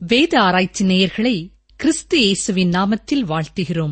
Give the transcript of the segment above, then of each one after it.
வேத ஆராய்ச்சி நேயர்களை கிறிஸ்து இயேசுவின் நாமத்தில் வாழ்த்துகிறோம்.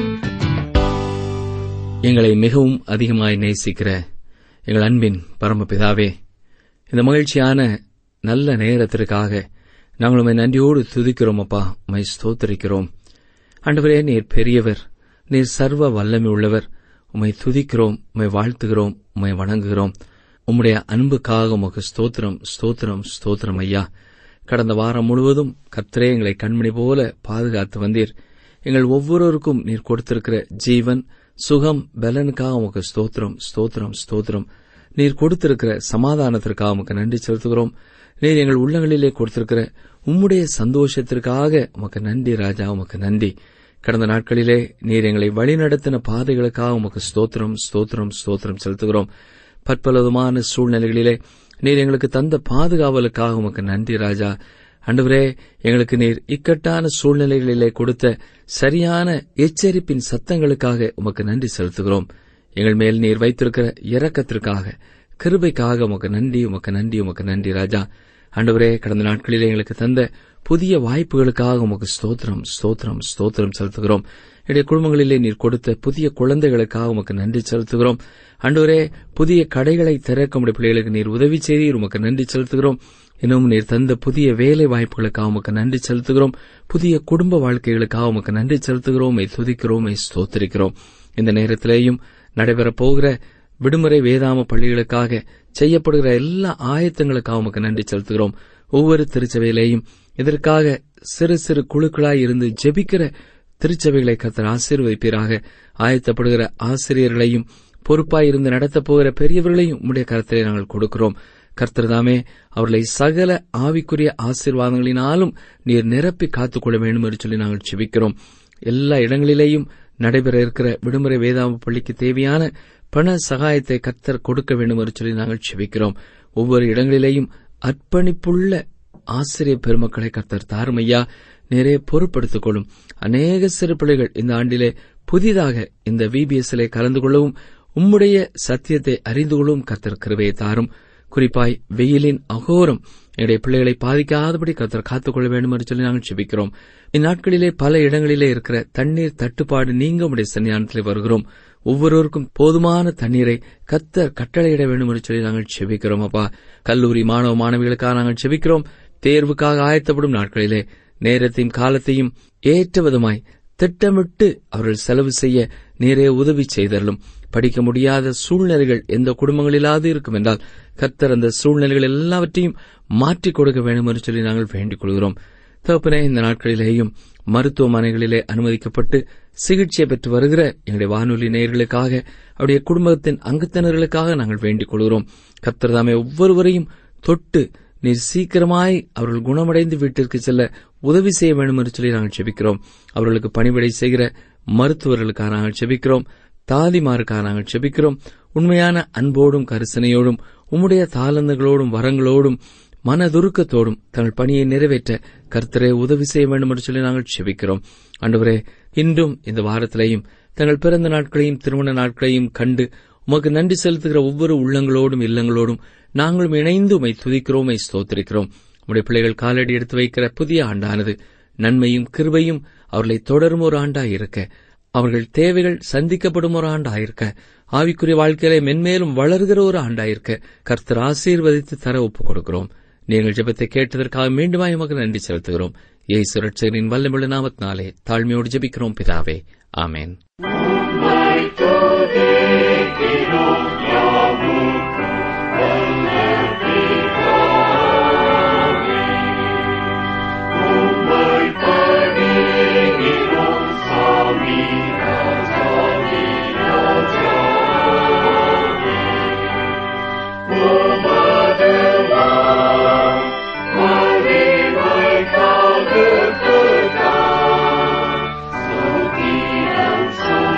எங்களை மிகவும் அதிகமாய் நேசிக்கிற எங்கள் அன்பின் பரமபிதாவே, இந்த மகிழ்ச்சியான நல்ல நேரத்திற்காக நாங்கள் உம்மை நன்றியோடு துதிக்கிறோம். அப்பா, உம்மை ஸ்தோத்திரிக்கிறோம். ஆண்டவரே, நீர் பெரியவர், நீர் சர்வ வல்லமை உள்ளவர். உம்மை துதிக்கிறோம், உம்மை வாழ்த்துகிறோம், உம்மை வணங்குகிறோம். உம்முடைய அன்புக்காக உமக்கு ஸ்தோத்திரம், ஸ்தோத்திரம், ஸ்தோத்திரம். ஐயா, கடந்த வாரம் முழுவதும் கர்த்தரே எங்களை கண்மணி போல பாதுகாத்து வந்தீர். எங்கள் ஒவ்வொருவருக்கும் நீர் கொடுத்திருக்கிற ஜீவன், சுகம், பலனுக்காக உமக்கு ஸ்தோத்திரம், ஸ்தோத்திரம், ஸ்தோத்திரம். நீர் கொடுத்திருக்கிற சமாதானத்திற்காக உமக்கு நன்றி செலுத்துகிறோம். நீர் எங்கள் உள்ளங்களிலே கொடுத்திருக்கிற உம்முடைய சந்தோஷத்திற்காக உமக்கு நன்றி ராஜா, உமக்கு நன்றி. கடந்த நாட்களிலே நீர் எங்களை வழிநடத்தின பாதைகளுக்காக உமக்கு ஸ்தோத்திரம், ஸ்தோத்திரம், ஸ்தோத்திரம் செலுத்துகிறோம். பற்பலவிதமான சூழ்நிலைகளிலே நீர் எங்களுக்கு தந்த பாதுகாவலுக்காக உமக்கு நன்றி ராஜா. ஆண்டவரே, எங்களுக்கு நீர் இக்கட்டான சூழ்நிலைகளிலே கொடுத்த சரியான எச்சரிப்பின் சத்தங்களுக்காக உமக்கு நன்றி செலுத்துகிறோம். எங்கள் மேல் நீர் வைத்திருக்கிற இரக்கத்திற்காக, கிருபைக்காக உமக்கு நன்றி, உமக்கு நன்றி, உமக்கு நன்றி ராஜா. ஆண்டவரே, கடந்த நாட்களிலே எங்களுக்கு தந்த புதிய வாய்ப்புகளுக்காக உமக்கு ஸ்தோத்திரம், ஸ்தோத்திரம், ஸ்தோத்திரம் செலுத்துகிறோம். என்னுடைய குடும்பங்களிலே நீர் கொடுத்த புதிய குழந்தைகளுக்காக உமக்கு நன்றி செலுத்துகிறோம். ஆண்டவரே, புதிய கடைகளை திறக்க முடிய பிள்ளைகளுக்கு நீர் உதவி செய்தீர், உமக்கு நன்றி செலுத்துகிறோம். இன்னும் நீர் தந்த புதிய வேலை வாய்ப்புகளுக்காக உமக்கு நன்றி செலுத்துகிறோம். புதிய குடும்ப வாழ்க்கைகளுக்காக உமக்கு நன்றி செலுத்துகிறோம், ஸ்துதிக்கிறோம், ஸ்தோத்திரிக்கிறோம். இந்த நேரத்திலேயும் நடைபெறப் போகிற விடுமுறை வேதாம பள்ளிகளுக்காக செய்யப்படுகிற எல்லா ஆயத்தங்களுக்காக உமக்கு நன்றி செலுத்துகிறோம். ஒவ்வொரு திருச்சபையிலேயும் இதற்காக சிறு சிறு குழுக்களாய் இருந்து ஜெபிக்கிற திருச்சபைகளை கர்த்தர் ஆசீர்வதிப்பீராக. ஆயத்தப்படுகிற ஆசிரியர்களையும் பொறுப்பாயிருந்து நடத்தப் போகிற பெரியவர்களையும் உம்முடைய கரத்திலே நாங்கள் கொடுக்கிறோம். கர்த்தர் தாமே அவர்களை சகல ஆவிக்குரிய ஆசீர்வாதங்களினாலும் நீர் நிரப்பி காத்துக்கொள்ள வேண்டும் என்று சொல்லி நாங்கள் ஜெபிக்கிறோம். எல்லா இடங்களிலேயும் நடைபெற இருக்கிற விடுமுறை வேதாம பள்ளிக்கு தேவையான பண சகாயத்தை கர்த்தர் கொடுக்க வேண்டும் என்று சொல்லி நாங்கள் ஜெபிக்கிறோம். ஒவ்வொரு இடங்களிலேயும் அர்ப்பணிப்புள்ள ஆசிரியர் பெருமக்களை கர்த்தர் தாருமையா நேரே பொறுப்படுத்திக் கொள்ளும். அநேக சிறு பிள்ளைகள் இந்த ஆண்டிலே புதிதாக இந்த VBSலே கலந்து கொள்ளவும் உம்முடைய சத்தியத்தை அறிந்து கொள்ளவும் கர்த்தர் கிருபையை தாரும். குறிப்பாய் வெயிலின் அகோரம் என்னுடைய பிள்ளைகளை பாதிக்காதபடி கர்த்தர் காத்துக்கொள்ள வேண்டும் என்று சொல்லி நாங்கள் ஜெபிக்கிறோம். இந்நாட்களிலே பல இடங்களிலே இருக்கிற தண்ணீர் தட்டுப்பாடு நீங்க உம்முடைய சன்னிதானத்திலே வருகிறோம். ஒவ்வொருவருக்கும் போதுமான தண்ணீரை கர்த்தர் கட்டளையிட வேண்டும் என்று சொல்லி நாங்கள் ஜெபிக்கிறோம். அப்பா, கல்லூரி மாணவ மாணவிகளுக்காக நாங்கள் ஜெபிக்கிறோம். தேர்வுக்காக ஆயத்தப்படும் நாட்களிலே நேரத்தையும் காலத்தையும் ஏற்ற விதமாய் திட்டமிட்டு அவர்கள் செலவு செய்ய நேரே உதவி செய்தரலும். படிக்க முடியாத சூழ்நிலைகள் எந்த குடும்பங்களிலாவது இருக்கும் என்றால் கர்த்தர் அந்த சூழ்நிலைகள் எல்லாவற்றையும் மாற்றிக் கொடுக்க வேண்டும் என்று சொல்லி நாங்கள் வேண்டிக் கொள்கிறோம். தகப்பனே, இந்த நாட்களிலேயும் மருத்துவமனைகளிலே அனுமதிக்கப்பட்டு சிகிச்சை பெற்று வருகிற எங்களுடைய வானொலி நேயர்களுக்காக, அவருடைய குடும்பத்தின் அங்கத்தினர்களுக்காக நாங்கள் வேண்டிக் கொள்கிறோம். கர்த்தர் தாமே ஒவ்வொருவரையும் தொட்டு நீர் சீக்கிரமாய் அவர்கள் குணமடைந்து வீட்டிற்கு செல்ல உதவி செய்ய வேண்டும் என்று சொல்லி நாங்கள் ஜெபிக்கிறோம். அவர்களுக்கு பணிவிடை செய்கிற மருத்துவர்களுக்காக நாங்கள் ஜெபிக்கிறோம். தாதிமாருக்காக நாங்கள் ஜெபிக்கிறோம். உண்மையான அன்போடும் கரிசனையோடும் உம்முடைய தாளந்துகளோடும் வரங்களோடும் மனதுருக்கத்தோடும் தங்கள் பணியை நிறைவேற்ற கர்த்தரே உதவி செய்ய வேண்டும் என்று சொல்லி நாங்கள் ஜெபிக்கிறோம். ஆண்டவரே, இன்றும் இந்த வாரத்திலேயும் தங்கள் பிறந்த நாட்களையும் திருமண நாட்களையும் கண்டு உமக்கு நன்றி செலுத்துகிற ஒவ்வொரு உள்ளங்களோடும் இல்லங்களோடும் நாங்களும் இணைந்து உம்மை துதிக்கிறோம், ஸ்தோத்திரிக்கிறோம். உம்முடைய பிள்ளைகள் காலடி எடுத்து வைக்கிற புதிய ஆண்டானது நன்மையும் கிருபையும் அவர்களை தொடரும் ஒரு ஆண்டாயிருக்க, அவர்கள் தேவைகள் சந்திக்கப்படும் ஒரு ஆண்டாயிருக்க, ஆவிக்குரிய வாழ்க்கையிலே மென்மேலும் வளர்கிற ஒரு ஆண்டாயிருக்க கர்த்தர் ஆசீர்வதித்து தர ஒப்புக் கொடுக்கிறோம். நீங்கள் ஜெபத்தை கேட்டதற்காக மீண்டுமாய் உமக்கு நன்றி செலுத்துகிறோம். இயேசு இரட்சகரின் வல்லமையுள்ள நாமத்தினாலே தாழ்மையோடு ஜெபிக்கிறோம் பிதாவே, ஆமென். So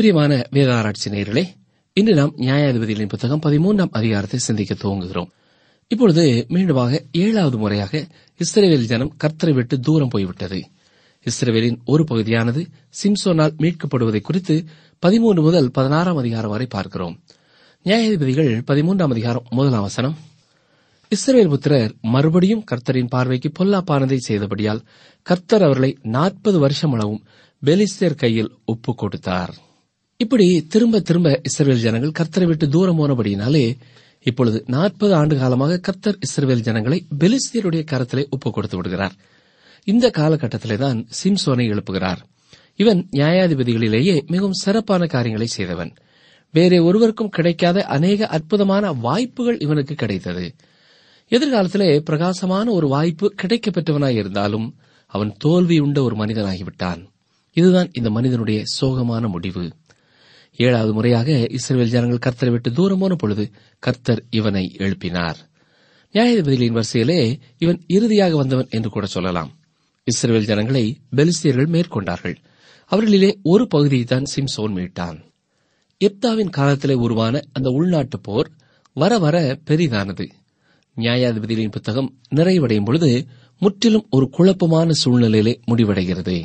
பிரியமான வேத ஆராய்ச்சி நேயர்களே, இன்று நாம் நியாயாதிபதிகளின் புத்தகம் 13ஆம் அதிகாரத்தை சிந்திக்க துவங்குகிறோம். இப்பொழுது மீண்டுமாக 7வது முறையாக இஸ்ரவேல் ஜனம் கர்த்தரை விட்டு தூரம் போய்விட்டது. இஸ்ரவேலின் ஒரு பகுதியானது சிம்சோனால் மீட்கப்படுவதை குறித்து 13 முதல் 16ஆம் அதிகாரம் வரை பார்க்கிறோம். நியாயாதிபதிகள் 13ஆம் அதிகாரம் 1ஆம் வசனம், இஸ்ரவேல் புத்திரர் மறுபடியும் கர்த்தரின் பார்வைக்கு பொல்லாப்பானதை செய்தபடியால் கர்த்தர் அவர்களை 40 வருஷம் அளவும் பெலிஸ்தர் கையில் ஒப்புக் கொடுத்தார். இப்படி திரும்ப திரும்ப இஸ்ரவேல் ஜனங்கள் கர்த்தரை விட்டு தூரம் போனபடியினாலே இப்பொழுது 40 ஆண்டு காலமாக கர்த்தர் இஸ்ரவேல் ஜனங்களை பெலிஸ்தியருடைய கரத்திலே ஒப்புக் கொடுத்து விடுகிறார். இந்த காலகட்டத்திலேதான் சிம்சோனை எழுப்புகிறார். இவன் நியாயாதிபதிகளிலேயே மிகவும் சிறப்பான காரியங்களை செய்தவன். வேறே ஒருவருக்கும் கிடைக்காத அநேக அற்புதமான வாய்ப்புகள் இவனுக்கு கிடைத்தது. எதிர்காலத்திலே பிரகாசமான ஒரு வாய்ப்பு கிடைக்கப் பெற்றவனாய் இருந்தாலும் அவன் தோல்வியுண்ட ஒரு மனிதனாகிவிட்டான். இதுதான் இந்த மனிதனுடைய சோகமான முடிவு. 7வது முறையாக இஸ்ரவேல் ஜனங்கள் கர்த்தரை விட்டு தூரம் போன பொழுது கர்த்தர் இவனை எழுப்பினார். நியாயாதிபதிகளின் வரிசையிலே இவன் இறுதியாக வந்தவன் என்று கூட சொல்லலாம். இஸ்ரவேல் ஜனங்களை பெலிஸ்தியர்கள் மேற்கொண்டார்கள். அவர்களிலே ஒரு பகுதியை தான் சிம்சோன் மீட்டான். எப்தாவின் காலத்திலே உருவான அந்த உள்நாட்டு போர் வர வர பெரிதானது. நியாயாதிபதிகளின் புத்தகம் நிறைவடையும் பொழுது முற்றிலும் ஒரு குழப்பமான சூழ்நிலையிலே முடிவடைகிறது.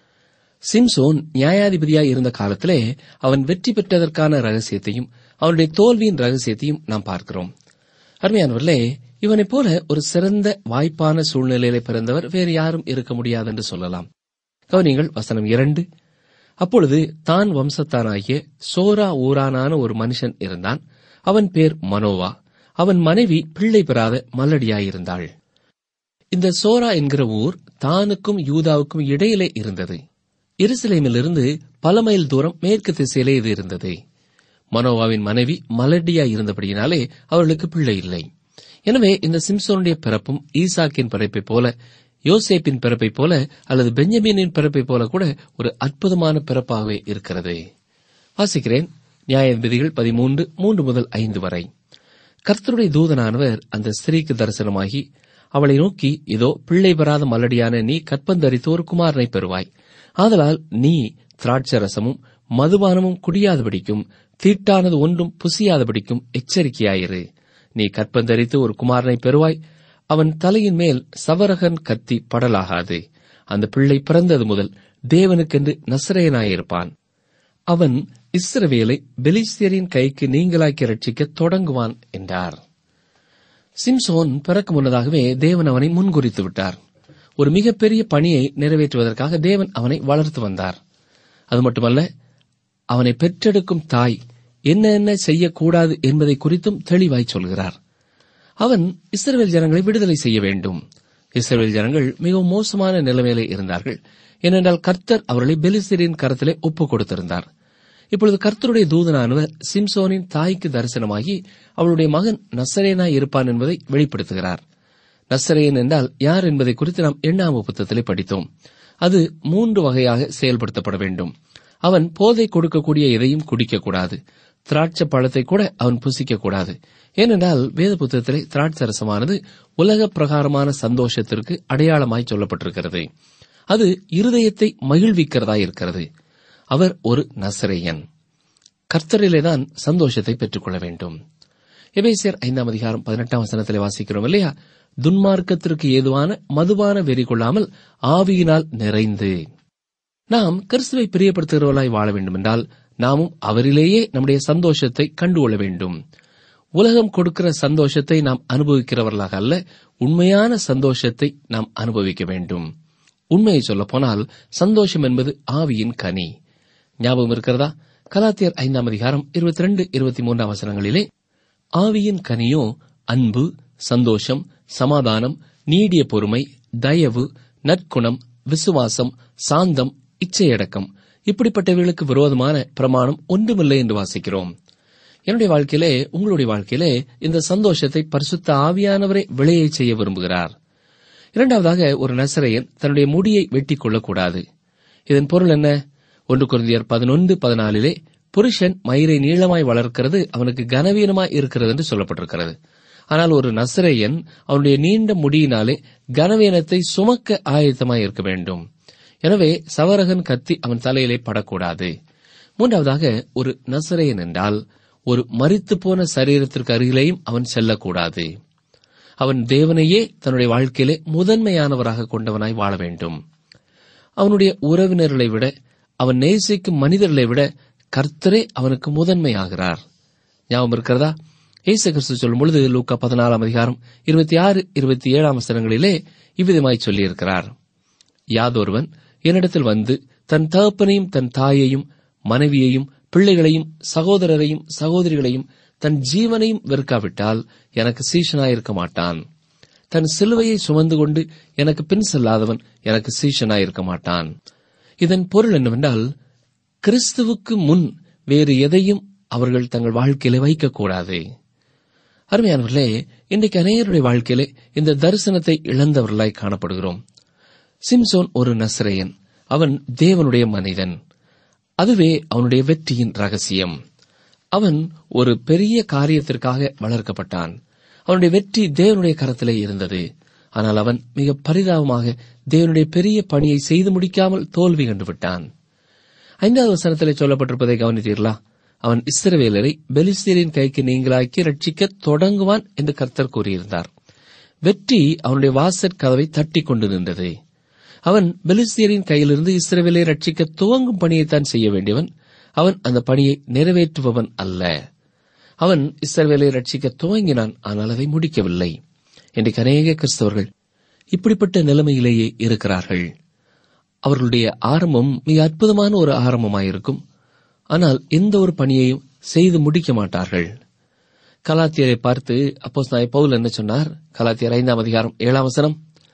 சிம்சோன் நியாயாதிபதியாய் இருந்த காலத்திலே அவன் வெற்றி பெற்றதற்கான ரகசியத்தையும் அவனுடைய தோல்வியின் ரகசியத்தையும் நாம் பார்க்கிறோம். அருமையானவர்களே, இவனைப் போல ஒரு சிறந்த வாய்ப்பான சூழ்நிலையிலே பிறந்தவர் வேறு யாரும் இருக்க முடியாது என்று சொல்லலாம். கவனியங்கள் வசனம் 2. அப்பொழுது தான் வம்சத்தானாகிய சோரா ஊரானான ஒரு மனுஷன் இருந்தான். அவன் பேர் மனோவா. அவன் மனைவி பிள்ளை பெறாத மலடியாயிருந்தாள். இந்த சோரா என்கிற ஊர் தானுக்கும் யூதாவுக்கும் இடையிலே இருந்தது. எருசலேமிலிருந்து பல மைல் தூரம் மேற்கு திசையிலே இது இருந்தது. மனோவாவின் மனைவி மலடியாய் இருந்தபடியினாலே அவர்களுக்கு பிள்ளை இல்லை. எனவே இந்த சிம்சோனுடைய பிறப்பும் ஈசாக்கின் பிறப்பைப் போல, யோசேப்பின் பிறப்பைப் போல அல்லது பெஞ்சமினின் பிறப்பைப் போல கூட ஒரு அற்புதமான பிறப்பாகவே இருக்கிறது. வாசிக்கிறேன். நியாயாதிபதிகள் 13, 3 முதல் 5 வரை. கர்த்தருடைய தூதனானவர் அந்த ஸ்திரீக்கு தரிசனமாகி அவளை நோக்கி, இதோ பிள்ளை பெறாத மலடியான நீ கற்பந்தரித்து ஒரு குமாரனை பெறுவாய். ஆதலால் நீ திராட்சரசமும் மதுபானமும் குடியாதபடிக்கும் தீட்டானது ஒன்றும் புசியாதபடிக்கும் எச்சரிக்கையாயிரு. நீ கற்பந்தரித்து ஒரு குமாரனை பெறுவாய். அவன் தலையின் மேல் சவரகன் கத்தி படலாகாது. அந்த பிள்ளை பிறந்தது முதல் தேவனுக்கென்று நசரேயனாயிருப்பான். அவன் இஸ்ரவேலை பெலிஸ்தியரின் கைக்கு நீங்களாக்கி ரட்சிக்க தொடங்குவான் என்றார். சிம்சோன் பிறக்க முன்னதாகவே தேவன் அவனை முன்குறித்து விட்டார். ஒரு மிகப்பெரிய பணியை நிறைவேற்றுவதற்காக தேவன் அவனை வளர்த்து வந்தார். அது மட்டுமல்ல, அவனை பெற்றெடுக்கும் தாய் என்ன செய்யக்கூடாது என்பதை குறித்தும் தெளிவாய் சொல்கிறார். அவன் இஸ்ரவேல் ஜனங்களை விடுதலை செய்ய வேண்டும். இஸ்ரவேல் ஜனங்கள் மிகவும் மோசமான நிலைமையிலே இருந்தார்கள். ஏனென்றால் கர்த்தர் அவர்களை பெலிஸ்தியரின் கரத்திலே ஒப்புக் கொடுத்திருந்தார். இப்பொழுது கர்த்தருடைய தூதனானவர் சிம்சோனின் தாய்க்கு தரிசனமாகி அவளுடைய மகன் நசரேனாய் இருப்பான் என்பதை வெளிப்படுத்துகிறார். நசரேயன் என்றால் யார் என்பதை குறித்து நாம் 8ஆம் புத்தகத்திலே படித்தோம். அது 3 வகையாக செயல்படுத்தப்பட வேண்டும். அவன் போதை கொடுக்கக்கூடிய எதையும் குடிக்கக்கூடாது. திராட்சை பழத்தை கூட அவன் புசிக்கக்கூடாது. ஏனென்றால் வேத புத்தகத்திலே திராட்சரசமானது உலக பிரகாரமான சந்தோஷத்திற்கு அடையாளமாய் சொல்லப்பட்டிருக்கிறது. அது இருதயத்தை மகிழ்விக்கிறதா இருக்கிறது. அவர் ஒரு நசரேயன். கர்த்தரிலேதான் சந்தோஷத்தை பெற்றுக்கொள்ள வேண்டும். எபேசியர் 5ஆம் அதிகாரம் 18ஆம் வசனத்திலே வாசிக்கிறோம் இல்லையா? துன்மார்க்கத்திற்கு ஏதுவான மதுபான வெறி கொள்ளாமல் ஆவியினால் நிறைந்து. நாம் கிறிஸ்துவை பிரியப்படுத்துகிறவர்களாய் வாழ வேண்டுமென்றால் நாமும் அவரிலேயே நம்முடைய சந்தோஷத்தை கண்டுகொள்ள வேண்டும். உலகம் கொடுக்கிற சந்தோஷத்தை நாம் அனுபவிக்கிறவர்களாக அல்ல, உண்மையான சந்தோஷத்தை நாம் அனுபவிக்க வேண்டும். உண்மையை சொல்லப்போனால் சந்தோஷம் என்பது ஆவியின் கனி. ஞாபகம் இருக்கிறதா? கலாத்தியர் 5ஆம் அதிகாரம் 22, 23 வசனங்களிலே, ஆவியின் கனியோ அன்பு, சந்தோஷம், சமாதானம், நீடிய பொறுமை, தயவு, நற்குணம், விசுவாசம், சாந்தம், இச்சையடக்கம். இப்படிப்பட்டவர்களுக்கு விரோதமான பிரமாணம் ஒன்றுமில்லை என்று வாசிக்கிறோம். என்னுடைய வாழ்க்கையிலே, உங்களுடைய வாழ்க்கையிலே இந்த சந்தோஷத்தை பரிசுத்த ஆவியானவரை விளைய செய்ய விரும்புகிறார். இரண்டாவதாக, ஒரு நசரேயன் தன்னுடைய முடியை வெட்டிக் கொள்ளக்கூடாது. இதன் பொருள் என்ன? 1 கொரிந்தியர் 11:14 புருஷன் மயிரை நீளமாய் வளர்க்கிறது அவனுக்கு கனவீனமாய் இருக்கிறது என்று சொல்லப்பட்டிருக்கிறது. ஆனால் ஒரு நசரேயன் அவனுடைய நீண்ட முடியினாலே கனவீனத்தை சுமக்க ஆயத்தமாய் இருக்க வேண்டும். எனவே சவரகன் கத்தி அவன் தலையிலே படக்கூடாது. மூன்றாவதாக, ஒரு நசரேயன் என்றால் ஒரு மரித்து போன சரீரத்திற்கு அருகிலேயும் அவன் செல்லக்கூடாது. அவன் தேவனையே தன்னுடைய வாழ்க்கையிலே முதன்மையானவராக கொண்டவனாய் வாழ வேண்டும். அவனுடைய உறவினர்களை விட, அவன் நேசிக்கும் மனிதர்களை விட கர்த்தரே அவனுக்கு முதன்மையாகிறார். ஞாபகம் இருக்கிறதா? இயேசு கிறிஸ்து சொல்லும் பொழுது லூக்கா 14 26, 27 வசனங்களிலே இவ்விதமாய் சொல்லியிருக்கிறார். யாதொருவன் என்னிடத்தில் வந்து தன் தகப்பனையும் தன் தாயையும் மனைவியையும் பிள்ளைகளையும் சகோதரரையும் சகோதரிகளையும் தன் ஜீவனையும் வெறுக்காவிட்டால் எனக்கு சீஷனாயிருக்க மாட்டான். தன் சிலுவையை சுமந்து கொண்டு எனக்கு பின் செல்லாதவன் எனக்கு சீஷனாயிருக்க மாட்டான். இதன் பொருள் என்னவென்றால், கிறிஸ்துவுக்கு முன் வேறு எதையும் அவர்கள் தங்கள் வாழ்க்கையிலே வைக்கக்கூடாது. அருமையானவர்களே, இன்றைக்கு அநேகருடைய வாழ்க்கையிலே இந்த தரிசனத்தை இழந்தவர்களாய் காணப்படுகிறோம். சிம்சோன் ஒரு நசரேயன். அவன் தேவனுடைய மனிதன். அதுவே அவனுடைய வெற்றியின் ரகசியம். அவன் ஒரு பெரிய காரியத்திற்காக வளர்க்கப்பட்டான். அவனுடைய வெற்றி தேவனுடைய கரத்திலே இருந்தது. ஆனால் அவன் மிக பரிதாபமாக தேவனுடைய பெரிய பணியை செய்து முடிக்காமல் தோல்வி கண்டுவிட்டான். 5வது வசனத்திலே சொல்லப்பட்டிருப்பதை கவனித்தீர்களா? அவன் இஸ்ரவேலரை பெலிஸ்தீரின் கைக்கு நீங்களாக்கி ரட்சிக்க தொடங்குவான் என்று கர்த்தர் கூறியிருந்தார். வெற்றி அவனுடைய வாசற் கதவை தட்டி கொண்டு நின்றது. அவன் பெலிஸ்தீரின் கையிலிருந்து இஸ்ரவேலை ரட்சிக்க துவங்கும் பணியைத்தான் செய்ய வேண்டியவன். அவன் அந்த பணியை நிறைவேற்றுபவன் அல்ல. அவன் இஸ்ரவேலை ரட்சிக்க துவங்கினான், ஆனால் அதை முடிக்கவில்லை. இன்றைக்கு அநேக கிறிஸ்தவர்கள் இப்படிப்பட்ட நிலைமையிலேயே இருக்கிறார்கள். அவர்களுடைய ஆரம்பம் மிக அற்புதமான ஒரு ஆரம்பமாயிருக்கும். ஆனால் எந்த ஒரு பணியையும் செய்து முடிக்க மாட்டார்கள். கலாத்தியரை பார்த்து அப்போஸ்தலனாகிய பவுல் என்ன சொன்னார்? கலாத்தியர் 5:7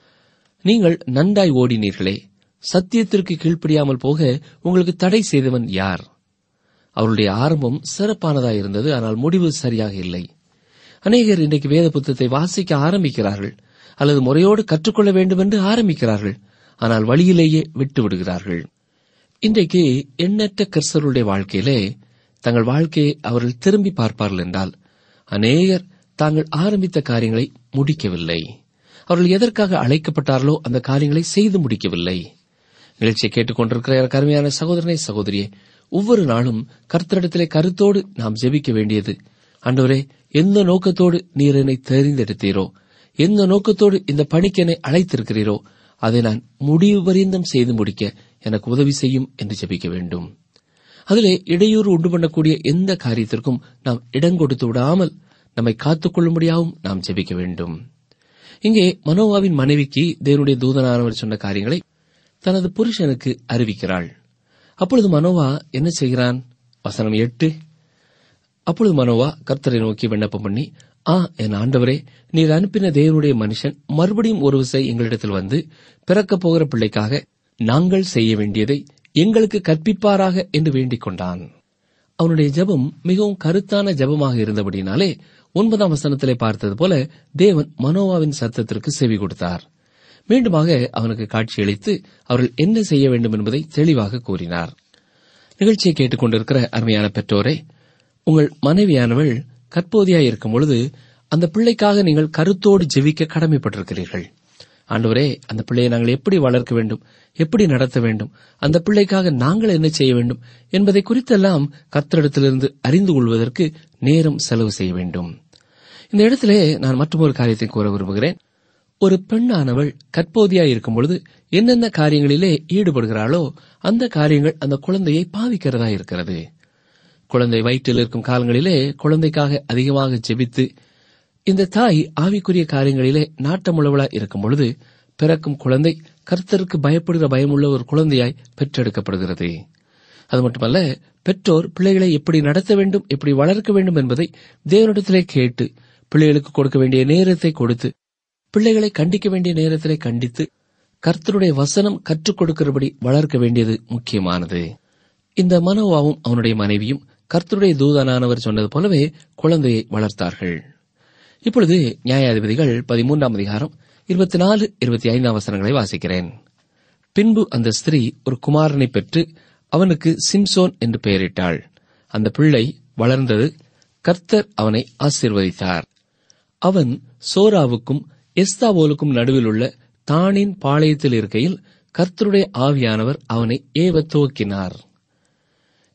நீங்கள் நன்றாய் ஓடினீர்களே, சத்தியத்திற்கு கீழ்ப்படியாமல் போக உங்களுக்கு தடை செய்தவன் யார்? அவருடைய ஆரம்பம் சிறப்பானதாயிருந்தது, ஆனால் முடிவு சரியாக இல்லை. அநேகர் இன்றைக்கு வேத புத்தகத்தை வாசிக்க ஆரம்பிக்கிறார்கள், அல்லது முறையோடு கற்றுக்கொள்ள வேண்டும் என்று ஆரம்பிக்கிறார்கள். ஆனால் வழியிலேயே விட்டு விடுகிறார்கள். இன்றைக்கு எண்ணற்ற கிறிஸ்தவருடைய வாழ்க்கையிலே தங்கள் வாழ்க்கையை அவர்கள் திரும்பி பார்ப்பார்கள் என்றால், அநேகர் தாங்கள் ஆரம்பித்த காரியங்களை முடிக்கவில்லை. அவர்கள் எதற்காக அழைக்கப்பட்டார்களோ அந்த காரியங்களை செய்து முடிக்கவில்லை. நிகழ்ச்சியை கேட்டுக்கொண்டிருக்கிற எனக்கு அருமையான சகோதரனே, சகோதரியே, ஒவ்வொரு நாளும் கர்த்தரிடத்திலே கருத்தோடு நாம் ஜெபிக்க வேண்டியது, ஆண்டவரே, எந்த நோக்கத்தோடு நீர் என்னை தெரிந்தெடுத்தீரோ, எந்த நோக்கத்தோடு இந்த பணிக்கு என்னை அழைத்திருக்கிறீரோ, அதை நான் முடிவு பரியந்தம் செய்து முடிக்க எனக்கு உதவி செய்யும் என்று ஜெபிக்க வேண்டும். அதிலே இடையூறு உண்டு பண்ணக்கூடிய எந்த காரியத்திற்கும் நாம் இடம் கொடுத்து விடாமல் நம்மை காத்துக்கொள்ளும்படியாகவும் நாம் ஜெபிக்க வேண்டும். இங்கே மனோவாவின் மனைவிக்கு தேவனுடைய தூதனானவர் சொன்ன காரியங்களை தனது புருஷனுக்கு அறிவிக்கிறாள். அப்பொழுது மனோவா என்ன செய்கிறான்? வசனம் 8. அப்பொழுது மனோவா கர்த்தரை நோக்கி விண்ணப்பம் பண்ணி, என் ஆண்டவரே, நீர் அனுப்பின தேவனுடைய மனுஷன் மறுபடியும் ஒரு விசை எங்களிடத்தில் வந்து பிறக்கப் போகிற பிள்ளைக்காக நாங்கள் செய்ய வேண்டியதை எங்களுக்கு கற்பிப்பாராக என்று வேண்டிக் கொண்டான். அவனுடைய ஜெபம் மிகவும் கருத்தான ஜெபமாக இருந்தபடினாலே 9ஆம் வசனத்திலே பார்த்தது போல தேவன் மனோவாவின் சத்தத்திற்கு செவி கொடுத்தார். மீண்டுமாக அவனுக்கு காட்சியளித்து அவர்கள் என்ன செய்ய வேண்டும் என்பதை தெளிவாக கூறினார். நிகழ்ச்சியை கேட்டுக் கொண்டிருக்கிற அருமையான பெற்றோரே, உங்கள் மனைவியானவள் கற்போதியாய் இருக்கும் பொழுது அந்த பிள்ளைக்காக நீங்கள் கருத்தோடு ஜெபிக்க கடமைப்பட்டிருக்கிறீர்கள். ஆண்டவரே, அந்த பிள்ளையை நாங்கள் எப்படி வளர்க்க வேண்டும், எப்படி நடத்த வேண்டும், அந்த பிள்ளைக்காக நாங்கள் என்ன செய்ய வேண்டும் என்பதை குறித்தெல்லாம் கர்த்தரிடத்திலிருந்து அறிந்து கொள்வதற்கு நேரம் செலவு செய்ய வேண்டும். இந்த இடத்திலே நான் மற்றொரு காரியத்தை கூற விரும்புகிறேன். ஒரு பெண்ணானவள் கற்போதியாய் இருக்கும் பொழுது என்னென்ன காரியங்களிலே ஈடுபடுகிறாளோ அந்த காரியங்கள் அந்த குழந்தையை பாவிக்கிறதா இருக்கிறது. குழந்தை வயிற்றில் இருக்கும் காலங்களிலே குழந்தைக்காக அதிகமாக ஜெபித்து இந்த தாய் ஆவிக்குரிய காரியங்களிலே நாட்டமுள்ளவளா இருக்கும் பொழுது பிறக்கும் குழந்தை கர்த்தருக்கு பயப்படுகிற பயமுள்ள ஒரு குழந்தையாய் பெற்றெடுக்கப்படுகிறது. அது மட்டுமல்ல, பெற்றோர் பிள்ளைகளை எப்படி நடத்த வேண்டும், எப்படி வளர்க்க வேண்டும் என்பதை தேவனிடத்திலே கேட்டு பிள்ளைகளுக்கு கொடுக்க வேண்டிய நேரத்தை கொடுத்து, பிள்ளைகளை கண்டிக்க வேண்டிய நேரத்திலே கண்டித்து, கர்த்தருடைய வசனம் கற்றுக் கொடுக்கிறபடி வளர்க்க வேண்டியது முக்கியமானது. இந்த மனோவாவும் அவனுடைய மனைவியும் கர்த்தருடைய தூதனானவர் சொன்னது போலவே குழந்தையை வளர்த்தார்கள். இப்பொழுது நியாயாதிபதிகள் 13ஆம் அதிகாரம் 24, 25 வசனங்களை வாசிக்கிறேன். பின்பு அந்த ஸ்திரீ ஒரு குமாரனை பெற்று அவனுக்கு சிம்சோன் என்று பெயரிட்டாள். அந்த பிள்ளை வளர்ந்தது, கர்த்தர் அவனை ஆசீர்வதித்தார். அவன் சோராவுக்கும் எஸ்தாவோலுக்கும் நடுவில் உள்ள தானின் பாளையத்தில் இருக்கையில் கர்த்தருடைய ஆவியானவர் அவனை ஏவ துவக்கினார்.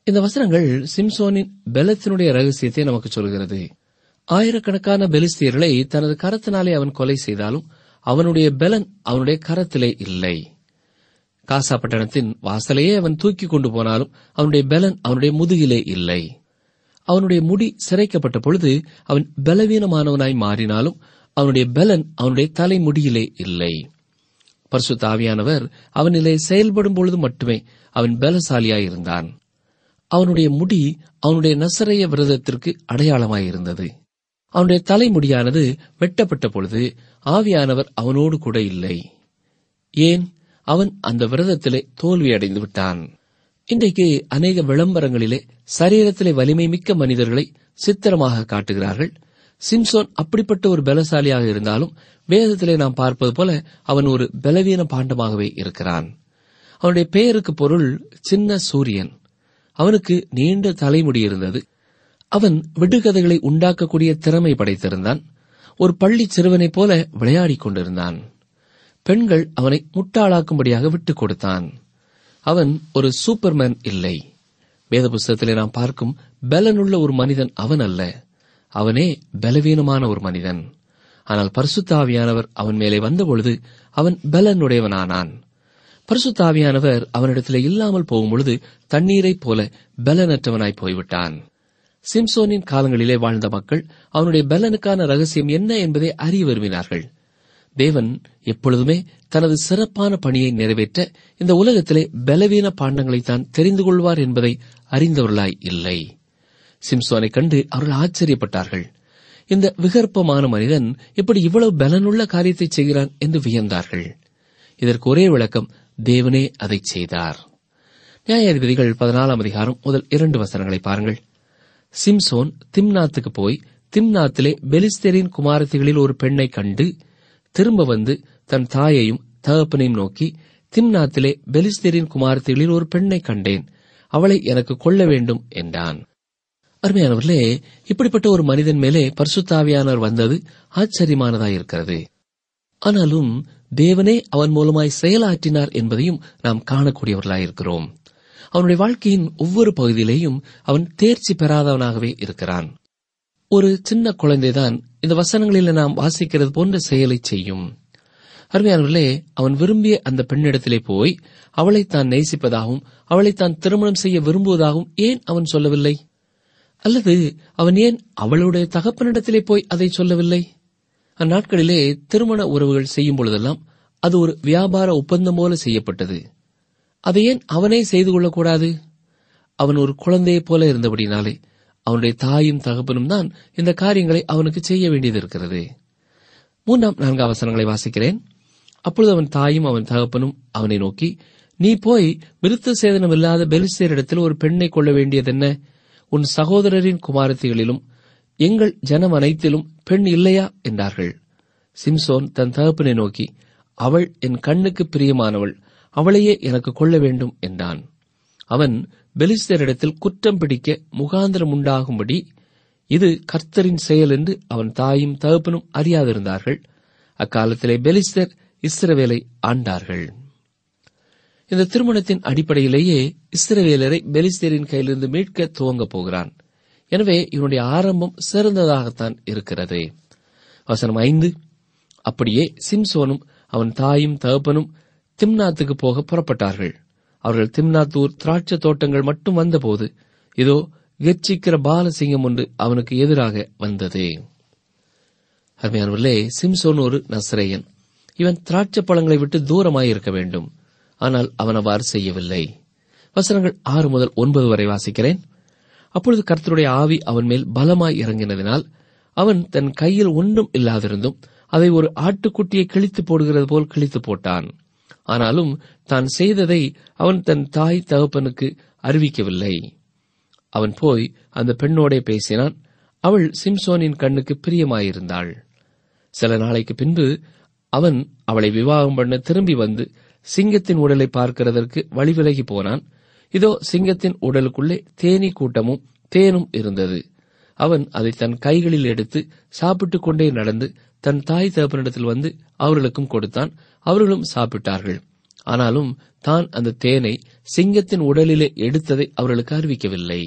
இந்த வசனங்கள் சிம்சோனின் பலத்தினுடைய ரகசியத்தை நமக்கு சொல்கிறது. ஆயிரக்கணக்கான பெலிஸ்தியர்களை தனது கரத்தினாலே அவன் கொலை செய்தாலும் அவனுடைய பலன் அவனுடைய கரத்திலே இல்லை. காசா பட்டணத்தின் வாசலையே அவன் தூக்கி கொண்டு போனாலும் அவனுடைய பலன் அவனுடைய முதுகிலே இல்லை. அவனுடைய முடி சிரைக்கப்பட்ட பொழுது அவன் பலவீனமானவனாய் மாறினாலும் அவனுடைய பலன் அவனுடைய தலைமுடியிலே இல்லை. பரிசுத்த ஆவியானவர் அவனிலே செயல்படும் பொழுது மட்டுமே அவன் பலசாலியாயிருந்தான். அவனுடைய முடி அவனுடைய நசரேய விரதத்திற்கு அடையாளமாயிருந்தது. அவனுடைய தலைமுடியானது வெட்டப்பட்ட பொழுது ஆவியானவர் அவனோடு கூட இல்லை. ஏன்? அவன் அந்த விரதத்திலே தோல்வியடைந்து விட்டான். இன்றைக்கு அநேக விளம்பரங்களிலே சரீரத்திலே வலிமை மிக்க மனிதர்களை சித்திரமாக காட்டுகிறார்கள். சிம்சோன் அப்படிப்பட்ட ஒரு பலசாலியாக இருந்தாலும் வேதத்திலே நாம் பார்ப்பது போல அவன் ஒரு பலவீன பாண்டமாகவே இருக்கிறான். அவனுடைய பெயருக்கு பொருள் சின்ன சூரியன். அவனுக்கு நீண்ட தலைமுடி இருந்தது. அவன் விடுகதைகளை உண்டாக்கக்கூடிய திறமை படைத்திருந்தான். ஒரு பள்ளி சிறுவனைப் போல விளையாடிக் கொண்டிருந்தான். பெண்கள் அவனை முட்டாளாக்கும்படியாக விட்டுக் கொடுத்தான். அவன் ஒரு சூப்பர்மேன் இல்லை. வேத புஸ்தகத்திலே நாம் பார்க்கும் பலனுள்ள ஒரு மனிதன் அவன் அல்ல. அவனே பலவீனமான ஒரு மனிதன். ஆனால் பரிசுத்த ஆவியானவர் அவன் மேலே வந்தபொழுது அவன் பலனுடையவனானான். பரிசுத்த ஆவியானவர் அவனிடத்திலே இல்லாமல் போகும்பொழுது தண்ணீரைப் போல பலனற்றவனாய் போய்விட்டான். சிம்சோனின் காலங்களிலே வாழ்ந்த மக்கள் அவனுடைய பலனுக்கான ரகசியம் என்ன என்பதை அறிய விரும்பினார்கள். தேவன் எப்பொழுதுமே தனது சிறப்பான பணியை நிறைவேற்ற இந்த உலகத்திலே பலவீன பாண்டங்களைத்தான் தெரிந்து கொள்வார் என்பதை அறிந்தவர்களாய் இல்லை. சிம்சோனை கண்டு அவர்கள் ஆச்சரியப்பட்டார்கள். இந்த விகற்பமான மனிதன் எப்படி இவ்வளவு பலனுள்ள காரியத்தை செய்கிறான் என்று வியந்தார்கள். இதற்கு ஒரே விளக்கம், தேவனே அதை செய்தார். நியாயாதிபதிகள் 14 அதிகாரம் முதல் 2 வசனங்களை பாருங்கள். சிம்சோன் திம்னாத்துக்கு போய் திம்னாத்திலே பெலிஸ்தரின் குமாரத்திகளில் ஒரு பெண்ணை கண்டு திரும்ப வந்து தன் தாயையும் தகப்பனையும் நோக்கி, திம்னாத்திலே பெலிஸ்தரின் குமாரத்திகளில் ஒரு பெண்ணை கண்டேன், அவளை எனக்கு கொள்ள வேண்டும் என்றான். அருமையானவர்களே, இப்படிப்பட்ட ஒரு மனிதன் மேலே பரிசுத்த ஆவியானவர் வந்தது ஆச்சரியமானதாயிருக்கிறது. ஆனாலும் தேவனே அவன் மூலமாய் செயலாற்றினார் என்பதையும் நாம் காணக்கூடியவர்களாயிருக்கிறோம். அவனுடைய வாழ்க்கையின் ஒவ்வொரு பகுதியிலேயும் அவன் தேர்ச்சி பெறாதவனாகவே இருக்கிறான். ஒரு சின்ன குழந்தைதான் இந்த வசனங்களில் நாம் வாசிக்கிறது போன்ற செயலை செய்யும். அருமையானவர்களே, அவன் விரும்பிய அந்த பெண்ணிடத்திலே போய் அவளை தான் நேசிப்பதாகவும் அவளை தான் திருமணம் செய்ய விரும்புவதாகவும் ஏன் அவன் சொல்லவில்லை? அல்லது அவன் ஏன் அவளுடைய தகப்பனிடத்திலே போய் அதை சொல்லவில்லை? அந்நாட்களிலே திருமண உறவுகள் செய்யும் பொழுதெல்லாம் அது ஒரு வியாபார ஒப்பந்தம் போல செய்யப்பட்டது. அதை ஏன் அவனே செய்து கொள்ளக்கூடாது? அவன் ஒரு குழந்தையைப் போல இருந்தபடினாலே அவனுடைய தாயும் தகப்பனும் தான் இந்த காரியங்களை அவனுக்கு செய்ய வேண்டியது இருக்கிறது. 3-4 வசனங்களை வாசிக்கிறேன். அப்பொழுது அவன் தாயும் அவன் தகப்பனும் அவனை நோக்கி, நீ போய் விருத்த சேதனம் இல்லாத பெலிஸ்தரிடத்தில் ஒரு பெண்ணை கொள்ள வேண்டியதென்ன? உன் சகோதரரின் குமாரத்திகளிலும் எங்கள் ஜனம் அனைத்திலும் பெண் இல்லையா என்றார்கள். சிம்சோன் தன் தகப்பனை நோக்கி, அவள் என் கண்ணுக்கு பிரியமானவள், அவளையே எனக்கு கொள்ள வேண்டும் என்றான். அவன் பெலிஸ்தரிடத்தில் குற்றம் பிடிக்க முகாந்திரம் உண்டாகும்படி இது கர்த்தரின் செயல் என்று அவன் தாயும் தகப்பனும் அறியாதிருந்தார்கள். அக்காலத்திலே பெலிஸ்தர் இஸ்ரவேலை ஆண்டார்கள். இந்த திருமணத்தின் அடிப்படையிலேயே இஸ்ரவேலரை பெலிஸ்தரின் கையிலிருந்து மீட்க துவங்கப் போகிறான். எனவே இவனுடைய ஆரம்பம் சிறந்ததாகத்தான் இருக்கிறது. வசனம் 5, அப்படியே சிம்சோனும் அவன் தாயும் தகப்பனும் திம்னாத்துக்கு போக புறப்பட்டார்கள். அவர்கள் திம்னாத்தூர் திராட்சை தோட்டங்கள் மட்டும் வந்தபோது இதோ கெர்ச்சிக்கிற பாலசிங்கம் ஒன்று அவனுக்கு எதிராக வந்தது. அருமையானவர்களே, சிம்சோன் ஒரு நசரேயன். இவன் திராட்சை பழங்களை விட்டு தூரமாயிருக்க வேண்டும். ஆனால் அவன் அவ்வாறு செய்யவில்லை. வசனங்கள் 6 முதல் 9 வரை வாசிக்கிறேன். அப்பொழுது கர்த்தருடைய ஆவி அவன் மேல் பலமாய் இறங்கினதினால் அவன் தன் கையில் ஒன்றும் இல்லாதிருந்தும் அதை ஒரு ஆட்டுக்குட்டியை கிழித்து போடுகிறது போல் கிழித்து போட்டான். ஆனாலும் தான் செய்ததை அவன் தன் தாய் தகப்பனுக்கு அறிவிக்கவில்லை. அவன் போய் அந்த பெண்ணோடே பேசினான். அவள் சிம்சோனின் கண்ணுக்கு பிரியமாயிருந்தாள். சில நாளைக்கு பின்பு அவன் அவளை விவாகம் பண்ண திரும்பி வந்து சிங்கத்தின் உடலை பார்க்கிறதற்கு வழிவிலகி போனான். இதோ சிங்கத்தின் உடலுக்குள்ளே தேனீ கூட்டமும் தேனும் இருந்தது. அவன் அதை தன் கைகளில் எடுத்து சாப்பிட்டுக் கொண்டே நடந்து தன் தாய் தகப்பனிடத்தில் வந்து அவர்களுக்கும் கொடுத்தான். அவர்களும் சாப்பிட்டார்கள். ஆனாலும் தான் அந்த தேனை சிங்கத்தின் உடலிலே எடுத்ததை அவர்களுக்கு அறிவிக்கவில்லை.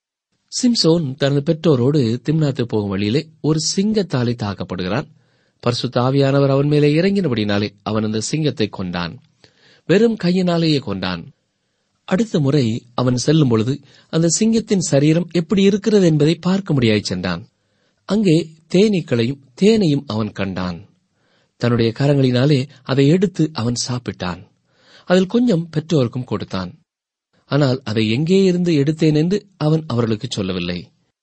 சிம்சோன் தனது பெற்றோரோடு திம்னாத்து போகும் வழியிலே ஒரு சிங்கத்தாலே தாக்கப்படுகிறான். பரிசுத்த ஆவியானவர் அவன் மேலே இறங்கினபடினாலே அவன் அந்த சிங்கத்தை கொண்டான். வெறும் கையினாலேயே கொண்டான். அடுத்த முறை அவன் செல்லும் பொழுது அந்த சிங்கத்தின் சரீரம் எப்படி இருக்கிறது என்பதை பார்க்க முடியாய் சென்றான். அங்கே தேனீக்களையும் தேனையும் அவன் கண்டான். தன்னுடைய கரங்களினாலே அதை எடுத்து அவன் சாப்பிட்டான். அதில் கொஞ்சம் பெற்றோருக்கும் கொடுத்தான். ஆனால் அதை எங்கே இருந்து எடுத்தேன் என்று அவன் அவர்களுக்கு சொல்லவில்லை.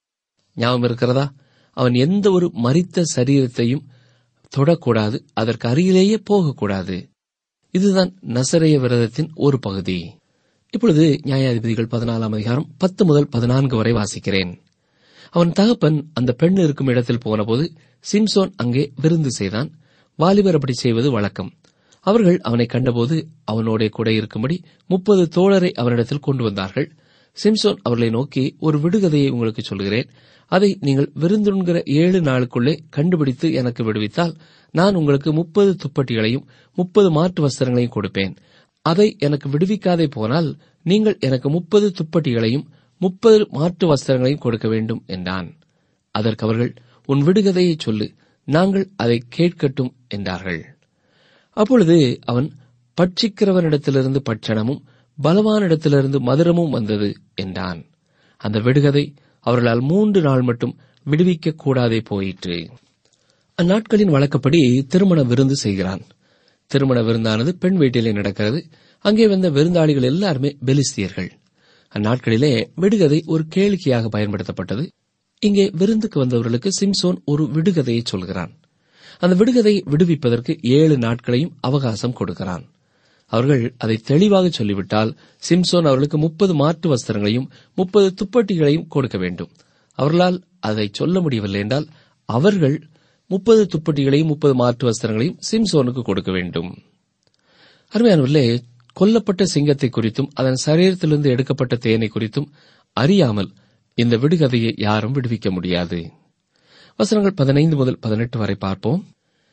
ஞாபகம் இருக்கிறதா? அவன் எந்த ஒரு மரித்த சரீரத்தையும் தொடக்கூடாது, அதற்கு அருகிலேயே போகக்கூடாது. இதுதான் நசரேய விரதத்தின் ஒரு பகுதி. இப்பொழுது நியாயாதிபதிகள் 14ஆம் அதிகாரம் 10 முதல் 14 வரை வாசிக்கிறேன். அவன் தகப்பன் அந்த பெண் இருக்கும் இடத்தில் போனபோது சிம்சோன் அங்கே விருந்து செய்தான். வாலிபர் அப்படி செய்வது வழக்கம். அவர்கள் அவனை கண்டபோது அவனோட கூட இருக்கும்படி 30 தோழரை அவனிடத்தில் கொண்டு வந்தார்கள். சிம்சோன் அவர்களை நோக்கி, ஒரு விடுகதையை உங்களுக்கு சொல்கிறேன். அதை நீங்கள் விருந்துண்கிற 7 நாளுக்குள்ளே கண்டுபிடித்து எனக்கு விடுவித்தால் நான் உங்களுக்கு 30 துப்பட்டிகளையும் 30 மாற்று வஸ்திரங்களையும் கொடுப்பேன். அதை எனக்கு விடுவிக்காதே போனால் நீங்கள் எனக்கு 30 துப்பட்டிகளையும் 30 மாற்று வஸ்திரங்களையும் கொடுக்க வேண்டும் என்றான். அதற்கு அவர்கள், உன் விடுகதையை சொல்லு, நாங்கள் அதை கேட்கட்டும் என்றார்கள். அப்பொழுது அவன், பட்சிக்கிறவனிடத்திலிருந்து பட்சணமும் பலவானிடத்திலிருந்து மதுரமும் வந்தது என்றான். அந்த விடுகதை அவர்களால் 3 நாள் மட்டும் விடுவிக்க கூடாதே போயிற்று. அந்நாட்களின் வழக்கப்படி திருமண விருந்து செய்கிறான். திருமண விருந்தானது பெண் வீட்டிலே நடக்கிறது. அங்கே வந்த விருந்தாளிகள் எல்லாருமே பெலிஸ்தியர்கள். அந்நாட்களிலே விடுகதை ஒரு கேளிக்கையாக பயன்படுத்தப்பட்டது. இங்கே விருந்துக்கு வந்தவர்களுக்கு சிம்சோன் ஒரு விடுகதையை சொல்கிறான். அந்த விடுகதையை விடுவிப்பதற்கு 7 நாட்களையும் அவகாசம் கொடுக்கிறான். அவர்கள் அதை தெளிவாக சொல்லிவிட்டால் சிம்சோன் அவர்களுக்கு 30 மாற்று வஸ்திரங்களையும் 30 துப்பட்டிகளையும் கொடுக்க வேண்டும். அவர்களால் அதை சொல்ல முடியவில்லை என்றால் அவர்கள் 30 துப்பட்டிகளையும் 30 மாற்று வஸ்திரங்களையும் சிம்சோனுக்கு கொடுக்க வேண்டும். அருமையானவர்களே, கொல்லப்பட்ட சிங்கத்தை குறித்தும் அதன் சரீரத்திலிருந்து எடுக்கப்பட்ட தேனை குறித்தும் அறியாமல் இந்த விடுகதையை யாரும் விடுவிக்க முடியாது. வசனங்கள் 15 முதல் 18 வரை பார்ப்போம்.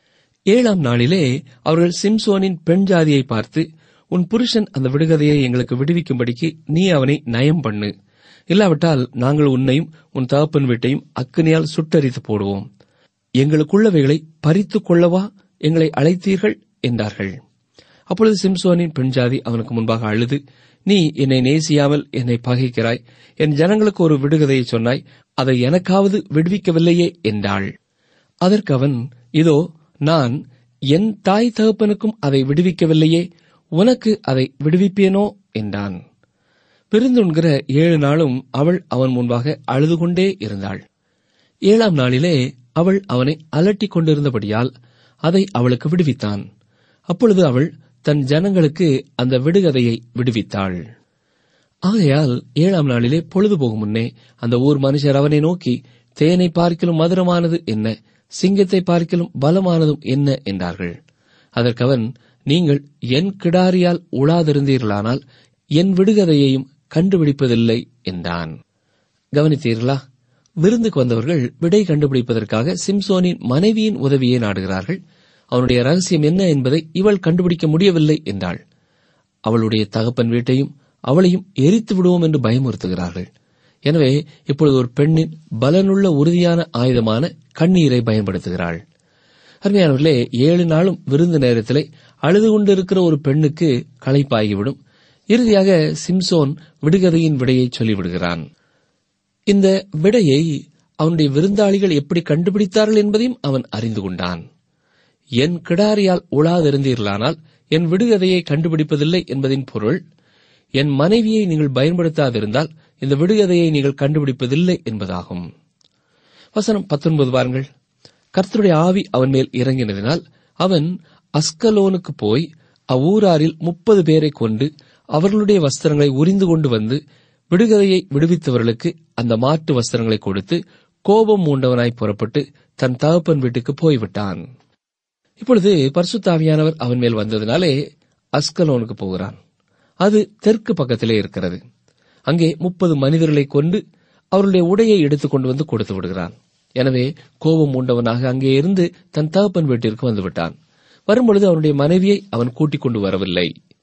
7ஆம் நாளிலே அவர்கள் சிம்சோனின் பெண் ஜாதியை பார்த்து, உன் புருஷன் அந்த விடுகதையை எங்களுக்கு விடுவிக்கும்படிக்கு நீ அவனை நயம் பண்ணு, இல்லாவிட்டால் நாங்கள் உன்னையும் உன் தகப்பன் வீட்டையும் அக்கினியால் சுட்டரித்து போடுவோம். எங்களுக்குள்ளவைகளை பறித்துக் கொள்ளவா எங்களை அழைத்தீர்கள் என்றார்கள். அப்பொழுது சிம்சோனின் பெண் ஜாதி அவனுக்கு முன்பாக அழுது, நீ என்னை நேசியாமல் என்னை பகைக்கிறாய், என் ஜனங்களுக்கு ஒரு விடுகதையை சொன்னாய், அதை எனக்காவது விடுவிக்கவில்லையே என்றாள். அதற்கு அவன், இதோ நான் என் தாய் தகப்பனுக்கும் அதை விடுவிக்கவில்லையே, உனக்கு அதை விடுவிப்பேனோ என்றான். விருந்துண்கிற 7 நாளும் அவள் அவன் முன்பாக அழுது கொண்டே இருந்தாள். 7ஆம் நாளிலே அவள் அவனை அலட்டிக் கொண்டிருந்தபடியால் அதை அவளுக்கு விடுவித்தான். அப்பொழுது அவள் தன் ஜனங்களுக்கு அந்த விடுகதையை விடுவித்தாள். ஆகையால் 7ஆம் நாளிலே பொழுது போகும் முன்னே அந்த ஊர் மனுஷர் அவனை நோக்கி, தேனை பார்க்கிலும் மதுரமானது என்ன, சிங்கத்தை பார்க்கிலும் பலமானதும் என்ன என்றார்கள். அதற்கு அவன், நீங்கள் என் கிடாரியால் உழாதிருந்தீர்களானால் என் விடுகதையையும் கண்டுபிடிப்பதில்லை என்றான். கவனித்தீர்களா? விருந்துக்கு வந்தவர்கள் விடை கண்டுபிடிப்பதற்காக சிம்சோனின் மனைவியின் உதவியை நாடுகிறார்கள். அவனுடைய ரகசியம் என்ன என்பதை இவள் கண்டுபிடிக்க முடியவில்லை என்றாள். அவளுடைய தகப்பன் வீட்டையும் அவளையும் எரித்து விடுவோம் என்று பயமுறுத்துகிறார்கள். எனவே இப்பொழுது ஒரு பெண்ணின் பலனுள்ள உறுதியான ஆயுதமான கண்ணீரை பயன்படுத்துகிறாள். அருமையானவர்களே, 7 நாளும் விருந்து நேரத்திலே அழுது கொண்டிருக்கிற ஒரு பெண்ணுக்கு களைப்பாகிவிடும். இறுதியாக சிம்சோன் விடுகதையின் விடையை சொல்லிவிடுகிறான். இந்த விடையை அவனுடைய விருந்தாளிகள் எப்படி கண்டுபிடித்தார்கள் என்பதையும் அவன் அறிந்து கொண்டான். என் கிடாரியால் உழாதிருந்தீர்களானால் என் விடுகதையை கண்டுபிடிப்பதில்லை என்பதின் பொருள், என் மனைவியை நீங்கள் பயன்படுத்தாதிருந்தால் இந்த விடுகதையை நீங்கள் கண்டுபிடிப்பதில்லை என்பதாகும். வசனம் 19 பாருங்கள். கர்த்தருடைய ஆவி அவன் மேல் இறங்கினதினால் அவன் அஸ்கலோனுக்கு போய் அவ்வூராரில் 30 பேரை கொண்டு அவர்களுடைய வஸ்திரங்களை உரிந்து கொண்டு வந்து விடுகதையை விடுவித்தவர்களுக்கு அந்த மாற்று வஸ்திரங்களை கொடுத்து கோபம் மூண்டவனாய் புறப்பட்டு தன் தகப்பன் வீட்டுக்கு போய்விட்டான். இப்பொழுது பரிசுத்த ஆவியானவர் அவன் மேல் வந்ததினாலே அஸ்கலோனுக்கு போகிறான். அது தெற்கு பக்கத்திலே இருக்கிறது. அங்கே 30 மனிதர்களை கொண்டு அவருடைய உடையை எடுத்துக் கொண்டு வந்து கொடுத்து விடுகிறான். எனவே கோபம் மூண்டவனாக அங்கே இருந்து தன் தகப்பன் வீட்டிற்கு வந்துவிட்டான். வரும்பொழுது அவனுடைய மனைவியை அவன் கூட்டிக் கொண்டு வரவில்லை.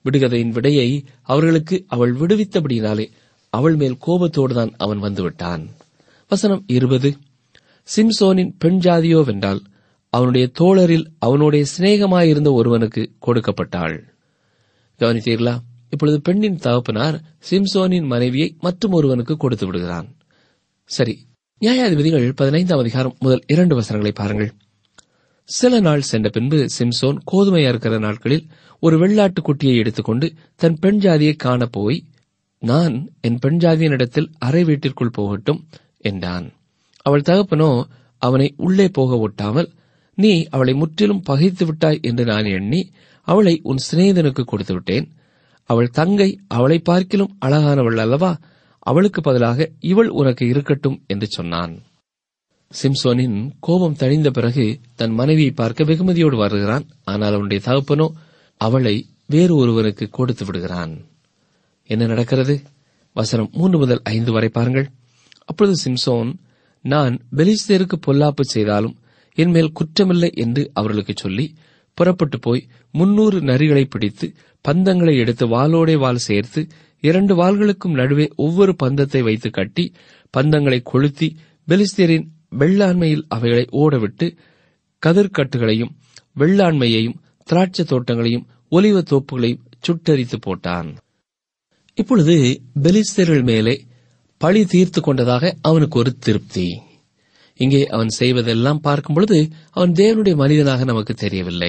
விடுகதையின் விடையை அவர்களுக்கு அவள் விடுவித்தபடியினாலே அவள் மேல் கோபத்தோடுதான் அவன் வந்துவிட்டான். வசனம் 20. சிம்சோனின் பெண் ஜாதியோ வென்றால் அவனுடைய தோழரில் அவனுடைய சிநேகமாயிருந்த ஒருவனுக்கு கொடுக்கப்பட்டாள். கவனித்தீர்களா? இப்பொழுது பெண்ணின் தகப்பனார் சிம்சோனின் மனைவியை மற்றும் ஒருவனுக்கு கொடுத்து விடுகிறான். சரி, நியாயாதிபதிகள் 15ஆம் அதிகாரம் முதல் 2 வசனங்களை பாருங்கள். சில நாள் சென்ற பின்பு சிம்சோன் கோதுமை அறுக்கிற நாட்களில் ஒரு வெள்ளாட்டுக் குட்டியை எடுத்துக்கொண்டு தன் பெண் ஜாதியை காணப்போய், நான் என் பெண் ஜாதியினிடத்தில் அறை வீட்டிற்குள் போகட்டும் என்றான். அவள் தகப்பனோ அவனை உள்ளே போக ஒட்டாமல், நீ அவளை முற்றிலும் பகைத்து விட்டாய் என்று நான் எண்ணி அவளை உன் சிநேகிதனுக்கு கொடுத்து விட்டேன். அவள் தங்கை அவளை பார்க்கிலும் அழகானவள் அல்லவா? அவளுக்கு பதிலாக இவள் உனக்கு இருக்கட்டும் என்று சொன்னான். சிம்சோனின் கோபம் தணிந்த பிறகு தன் மனைவியை பார்க்க வெகுமதியோடு வருகிறான். ஆனால் அவனுடைய தகப்பனோ அவளை வேறு ஒருவனுக்கு கொடுத்து விடுகிறான். என்ன நடக்கிறது? வசனம் 3 முதல் 5 வரை பாருங்கள். அப்பொழுது சிம்சோன், நான் பெலிஸ்தேருக்கு பொல்லாப்பு செய்தாலும் என் மேல் குற்றமில்லை என்று அவர்களுக்கு சொல்லி புறப்பட்டு போய் 300 நரிகளை பிடித்து பந்தங்களை எடுத்து வாளோடே வாள் சேர்த்து 2 வாள்களுக்கும் நடுவே ஒவ்வொரு பந்தத்தை வைத்து கட்டி பந்தங்களை கொளுத்தி பெலிஸ்தேரின் வெள்ளாண்மையில் அவைகளை ஓடவிட்டு கதிர்கட்டுகளையும் வெள்ளாண்மையையும் திராட்சை தோட்டங்களையும் ஒலிவ தோப்புகளையும் சுட்டரித்து போட்டான். இப்பொழுது பெலிஸ்தேர்கள் மேலே பழி தீர்த்து கொண்டதாக அவனுக்கு ஒரு திருப்தி. இங்கே அவன் செய்வதெல்லாம் பார்க்கும் பொழுது அவன் தேவனுடைய மனிதனாக நமக்கு தெரியவில்லை.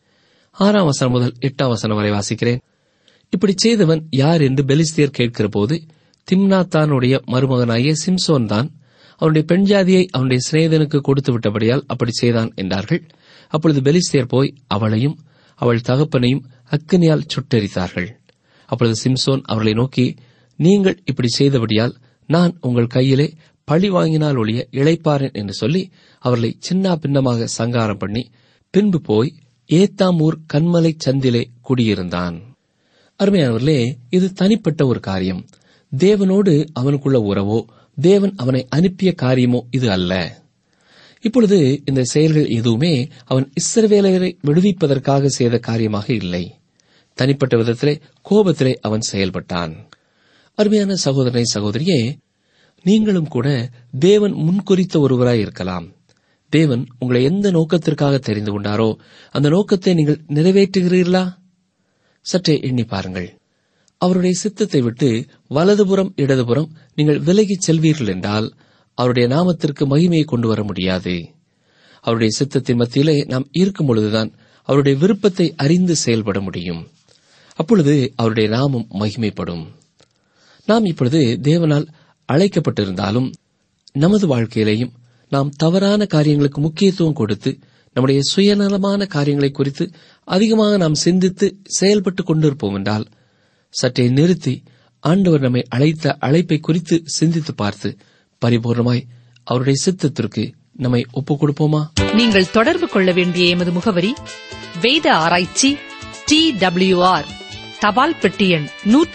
6ஆம் வசனம் முதல் 8ஆம் வசனம் வரை வாசிக்கிறேன். இப்படி செய்தவன் யார் என்று பெலிஸ்தியர் கேட்கிற போது, திம்னாத்தானுடைய மருமகனாகிய சிம்சோன் தான், அவனுடைய பெண் ஜாதியை அவனுடைய சிநேகிதனுக்கு கொடுத்து விட்டபடியால் அப்படி செய்தான் என்றார்கள். அப்பொழுது பெலிஸ்தியர் போய் அவளையும் அவள் தகப்பனையும் அக்கினியால் சுட்டெரித்தார்கள். அப்பொழுது சிம்சோன் அவர்களை நோக்கி, நீங்கள் இப்படி செய்தபடியால் நான் உங்கள் கையிலே பழி வாங்கினால் ஒழிய இளைப்பாறேன் என்று சொல்லி அவர்களை சின்ன பின்னமாக சங்காரம் பண்ணி பின்பு போய் ஏத்தாமூர் கண்மலை சந்திலே குடியிருந்தான். அருமையானவர்களே, இது தனிப்பட்ட ஒரு காரியம். தேவனோடு அவனுக்குள்ள உறவோ தேவன் அவனை அனுப்பிய காரியமோ இது அல்ல. இப்பொழுது இந்த செயல்கள் எதுவுமே அவன் இஸ்ரவேலரை விடுவிப்பதற்காக செய்த காரியமாக இல்லை. தனிப்பட்ட விதத்திலே கோபத்திலே அவன் செயல்பட்டான். அருமையான சகோதரனை சகோதரியே, நீங்களும் கூட தேவன் முன்குறித்த ஒருவராய் இருக்கலாம். தேவன் உங்களை எந்த நோக்கத்திற்காக தெரிந்து கொண்டாரோ அந்த நோக்கத்தை நீங்கள் நிறைவேற்றுகிறீர்களா? சற்றே எண்ணி பாருங்கள். அவருடைய சித்தத்தை விட்டு வலதுபுறம் இடதுபுறம் நீங்கள் விலகிச் செல்வீர்கள் என்றால் அவருடைய நாமத்திற்கு மகிமையை கொண்டு வர முடியாது. அவருடைய சித்தத்தின் மத்தியிலே நாம் இருக்கும் பொழுதுதான் அவருடைய விருப்பத்தை அறிந்து செயல்பட முடியும். அப்பொழுது அவருடைய நாமம் மகிமைப்படும். நாம் இப்பொழுது தேவனால் அழைக்கப்பட்டிருந்தாலும் நமது வாழ்க்கையிலேயும் நாம் தவறான காரியங்களுக்கு முக்கியத்துவம் கொடுத்து நம்முடைய சுயநலமான காரியங்களை குறித்து அதிகமாக நாம் சிந்தித்து செயல்பட்டுக் கொண்டிருப்போம் என்றால் சற்றே நிறுத்தி ஆண்டவர் நம்மை அழைத்த அழைப்பை குறித்து சிந்தித்து பார்த்து பரிபூர்ணமாய் அவருடைய சித்தத்திற்கு நம்மை ஒப்புக் கொடுப்போமா? நீங்கள் தொடர்பு கொள்ள வேண்டிய எமது முகவரி: வேத ஆராய்ச்சி TWR, தபால் பெட்டி எண்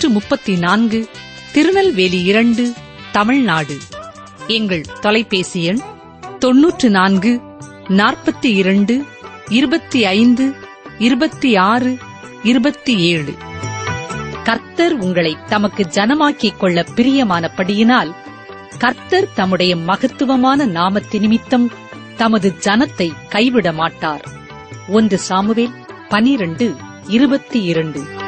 134, திருநெல்வேலி 2, தமிழ்நாடு. எங்கள் தொலைபேசி எண் 94 42 25 26 27. கர்த்தர் உங்களை தமக்கு ஜனமாக்கிக் கொள்ள பிரியமானபடியினால் கர்த்தர் தம்முடைய மகத்துவமான நாமத்து நிமித்தம் தமது ஜனத்தை கைவிட மாட்டார். 1 சாமுவேல் 12:22.